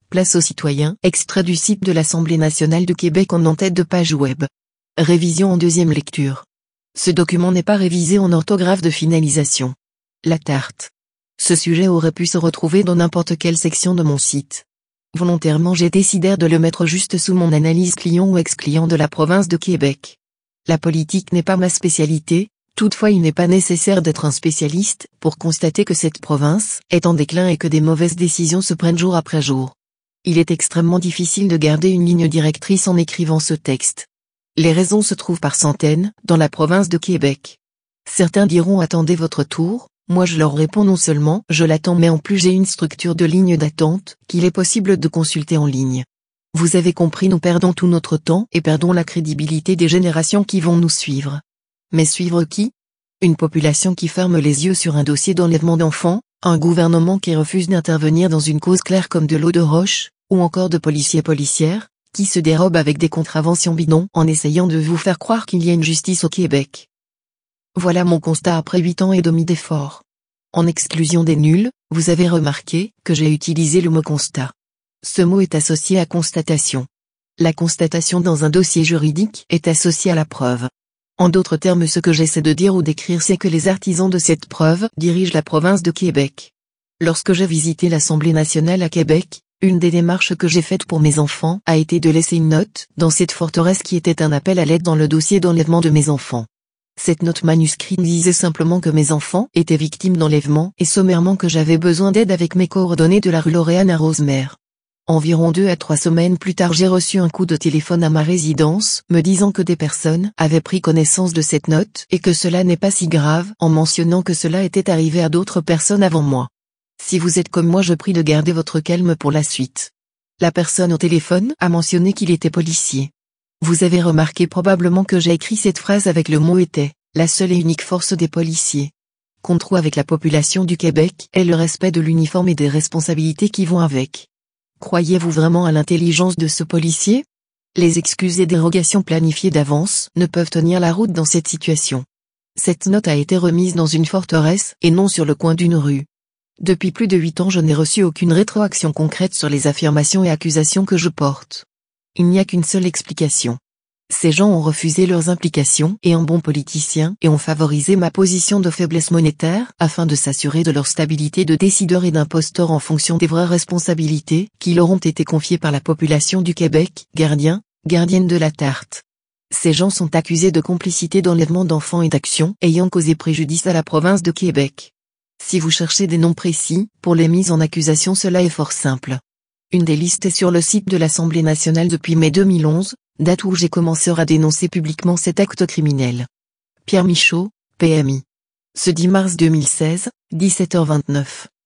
Place aux citoyens, extrait du site de l'Assemblée nationale de Québec en en-tête de page web. Révision en deuxième lecture. Ce document n'est pas révisé en orthographe de finalisation. La tarte. Ce sujet aurait pu se retrouver dans n'importe quelle section de mon site. Volontairement j'ai décidé de le mettre juste sous mon analyse client ou ex-client de la province de Québec. La politique n'est pas ma spécialité, toutefois il n'est pas nécessaire d'être un spécialiste pour constater que cette province est en déclin et que des mauvaises décisions se prennent jour après jour. Il est extrêmement difficile de garder une ligne directrice en écrivant ce texte. Les raisons se trouvent par centaines dans la province de Québec. Certains diront attendez votre tour, moi je leur réponds non seulement je l'attends mais en plus j'ai une structure de ligne d'attente qu'il est possible de consulter en ligne. Vous avez compris, nous perdons tout notre temps et perdons la crédibilité des générations qui vont nous suivre. Mais suivre qui? Une population qui ferme les yeux sur un dossier d'enlèvement d'enfants, un gouvernement qui refuse d'intervenir dans une cause claire comme de l'eau de roche, ou encore de policiers-policières, qui se dérobent avec des contraventions bidons en essayant de vous faire croire qu'il y a une justice au Québec. Voilà mon constat après 8 ans et demi d'efforts. En exclusion des nuls, vous avez remarqué que j'ai utilisé le mot constat. Ce mot est associé à constatation. La constatation dans un dossier juridique est associée à la preuve. En d'autres termes, ce que j'essaie de dire ou d'écrire, c'est que les artisans de cette preuve dirigent la province de Québec. Lorsque j'ai visité l'Assemblée nationale à Québec, une des démarches que j'ai faites pour mes enfants a été de laisser une note dans cette forteresse qui était un appel à l'aide dans le dossier d'enlèvement de mes enfants. Cette note manuscrite disait simplement que mes enfants étaient victimes d'enlèvement et sommairement que j'avais besoin d'aide avec mes coordonnées de la rue Lauréane à Rosemère. Environ 2 à 3 semaines plus tard, j'ai reçu un coup de téléphone à ma résidence me disant que des personnes avaient pris connaissance de cette note et que cela n'est pas si grave en mentionnant que cela était arrivé à d'autres personnes avant moi. Si vous êtes comme moi, je prie de garder votre calme pour la suite. La personne au téléphone a mentionné qu'il était policier. Vous avez remarqué probablement que j'ai écrit cette phrase avec le mot était, la seule et unique force des policiers. Qu'on trouve avec la population du Québec est le respect de l'uniforme et des responsabilités qui vont avec. Croyez-vous vraiment à l'intelligence de ce policier? Les excuses et dérogations planifiées d'avance ne peuvent tenir la route dans cette situation. Cette note a été remise dans une forteresse et non sur le coin d'une rue. Depuis plus de 8 ans, je n'ai reçu aucune rétroaction concrète sur les affirmations et accusations que je porte. Il n'y a qu'une seule explication. Ces gens ont refusé leurs implications et un bon politicien et ont favorisé ma position de faiblesse monétaire afin de s'assurer de leur stabilité de décideur et d'imposteur en fonction des vraies responsabilités qui leur ont été confiées par la population du Québec, gardienne de la tarte. Ces gens sont accusés de complicité d'enlèvement d'enfants et d'actions ayant causé préjudice à la province de Québec. Si vous cherchez des noms précis pour les mises en accusation, cela est fort simple. Une des listes est sur le site de l'Assemblée nationale depuis mai 2011, date où j'ai commencé à dénoncer publiquement cet acte criminel. Pierre Michaud, PMI. Ce 10 mars 2016, 17h29.